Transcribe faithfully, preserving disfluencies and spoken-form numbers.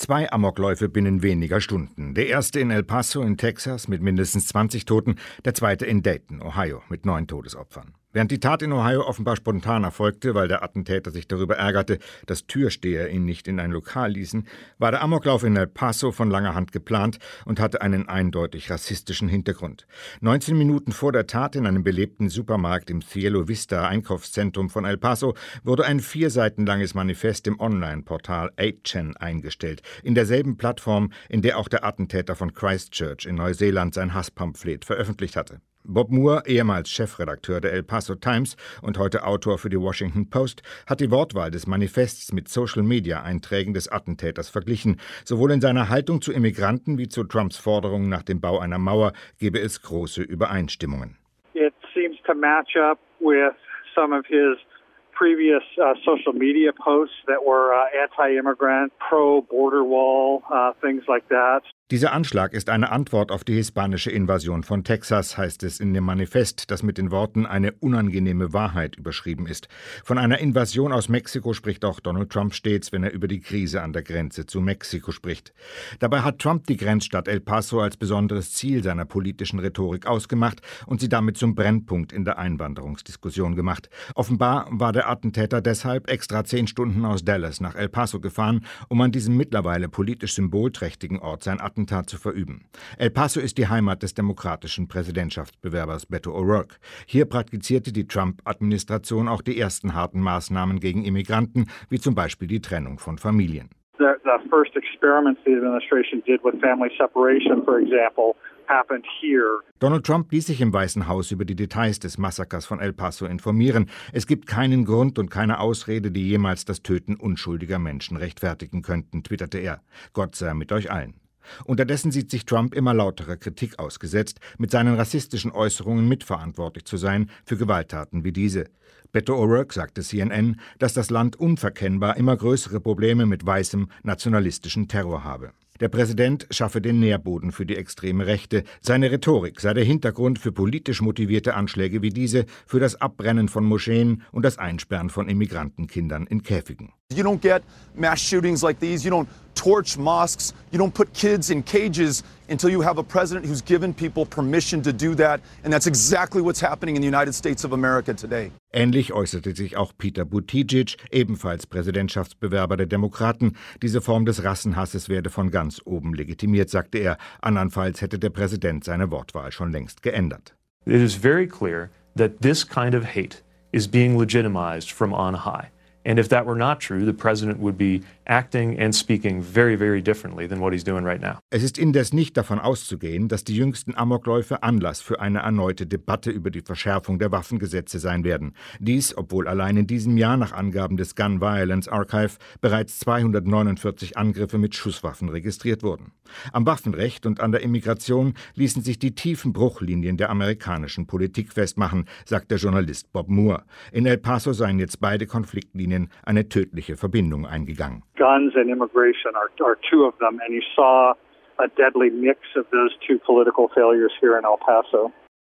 Zwei Amokläufe binnen weniger Stunden. Der erste in El Paso in Texas mit mindestens zwanzig Toten, der zweite in Dayton, Ohio, mit neun Todesopfern. Während die Tat in Ohio offenbar spontan erfolgte, weil der Attentäter sich darüber ärgerte, dass Türsteher ihn nicht in ein Lokal ließen, war der Amoklauf in El Paso von langer Hand geplant und hatte einen eindeutig rassistischen Hintergrund. neunzehn Minuten vor der Tat in einem belebten Supermarkt im Cielo Vista Einkaufszentrum von El Paso wurde ein vier Seiten langes Manifest im Online-Portal acht chan eingestellt, in derselben Plattform, in der auch der Attentäter von Christchurch in Neuseeland sein Hasspamphlet veröffentlicht hatte. Bob Moore, ehemals Chefredakteur der El Paso Times und heute Autor für die Washington Post, hat die Wortwahl des Manifests mit Social-Media-Einträgen des Attentäters verglichen. Sowohl in seiner Haltung zu Immigranten wie zu Trumps Forderungen nach dem Bau einer Mauer gebe es große Übereinstimmungen. It seems to match up with some of his previous uh, social media posts that were uh, anti-immigrant, pro-border wall, uh, things like that. Dieser Anschlag ist eine Antwort auf die hispanische Invasion von Texas, heißt es in dem Manifest, das mit den Worten »eine unangenehme Wahrheit« überschrieben ist. Von einer Invasion aus Mexiko spricht auch Donald Trump stets, wenn er über die Krise an der Grenze zu Mexiko spricht. Dabei hat Trump die Grenzstadt El Paso als besonderes Ziel seiner politischen Rhetorik ausgemacht und sie damit zum Brennpunkt in der Einwanderungsdiskussion gemacht. Offenbar war der Attentäter deshalb extra zehn Stunden aus Dallas nach El Paso gefahren, um an diesem mittlerweile politisch symbolträchtigen Ort sein Attentat zu verüben. El Paso ist die Heimat des demokratischen Präsidentschaftsbewerbers Beto O'Rourke. Hier praktizierte die Trump-Administration auch die ersten harten Maßnahmen gegen Immigranten, wie zum Beispiel die Trennung von Familien. The, the first experiments the administration did with family separation, for example, happened here. Donald Trump ließ sich im Weißen Haus über die Details des Massakers von El Paso informieren. Es gibt keinen Grund und keine Ausrede, die jemals das Töten unschuldiger Menschen rechtfertigen könnten, twitterte er. Gott sei mit euch allen. Unterdessen sieht sich Trump immer lauterer Kritik ausgesetzt, mit seinen rassistischen Äußerungen mitverantwortlich zu sein für Gewalttaten wie diese. Beto O'Rourke sagte C N N, dass das Land unverkennbar immer größere Probleme mit weißem, nationalistischen Terror habe. Der Präsident schaffe den Nährboden für die extreme Rechte. Seine Rhetorik sei der Hintergrund für politisch motivierte Anschläge wie diese, für das Abbrennen von Moscheen und das Einsperren von Immigrantenkindern in Käfigen. You don't get mass shootings like these. You don't torch mosques. You don't put kids in cages until you have a president who's given people permission to do that. And that's exactly what's happening in the United States of America today. Ähnlich äußerte sich auch Peter Buttigieg, ebenfalls Präsidentschaftsbewerber der Demokraten. Diese Form des Rassenhasses werde von ganz oben legitimiert, sagte er. Andernfalls hätte der Präsident seine Wortwahl schon längst geändert. It is very clear that this kind of hate is being legitimized from on high. And if that were not true, the president would be acting and speaking very, very differently than what he's doing right now. Es ist indes nicht davon auszugehen, dass die jüngsten Amokläufe Anlass für eine erneute Debatte über die Verschärfung der Waffengesetze sein werden. Dies, obwohl allein in diesem Jahr nach Angaben des Gun Violence Archive bereits zweihundertneunundvierzig Angriffe mit Schusswaffen registriert wurden. Am Waffenrecht und an der Immigration ließen sich die tiefen Bruchlinien der amerikanischen Politik festmachen, sagt der Journalist Bob Moore. In El Paso seien jetzt beide Konfliktlinien eine tödliche Verbindung eingegangen. Guns and immigration are, are two of them, and you saw a deadly mix of those two political failures here in El Paso.